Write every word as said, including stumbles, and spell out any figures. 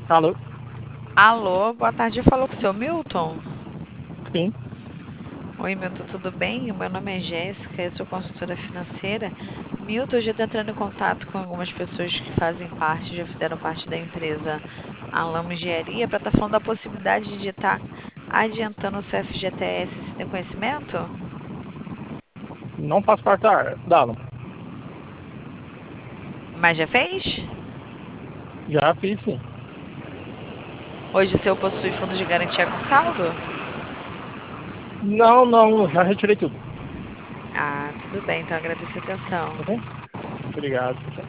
Alô? Alô, boa tarde. Falou com o seu Milton? Sim. Oi, Milton, tudo bem? O meu nome é Jéssica, eu sou consultora financeira. Milton, eu já estou entrando em contato com algumas pessoas que fazem parte, já fizeram parte da empresa Alamo Engenharia, para estar falando da possibilidade de estar adiantando o seu F G T S. Você tem conhecimento? Não faço parte da, da Alamo. Mas já fez? Já fiz, sim. Hoje o seu possui fundo de garantia com saldo? Não, não, já retirei tudo. Ah, tudo bem, então agradeço a atenção. Ok? Obrigado.